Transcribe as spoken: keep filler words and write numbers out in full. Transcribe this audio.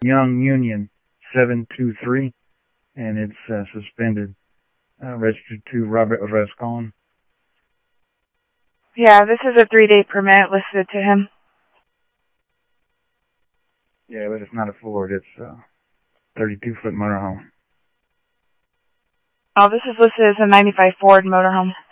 Young Union seven two three, and it's uh, suspended. Uh, registered to Robert Rascon. Yeah, this is a three-day permit listed to him. Yeah, but it's not a Ford. It's a thirty-two foot motorhome. Oh, this is listed as a ninety-five Ford motorhome.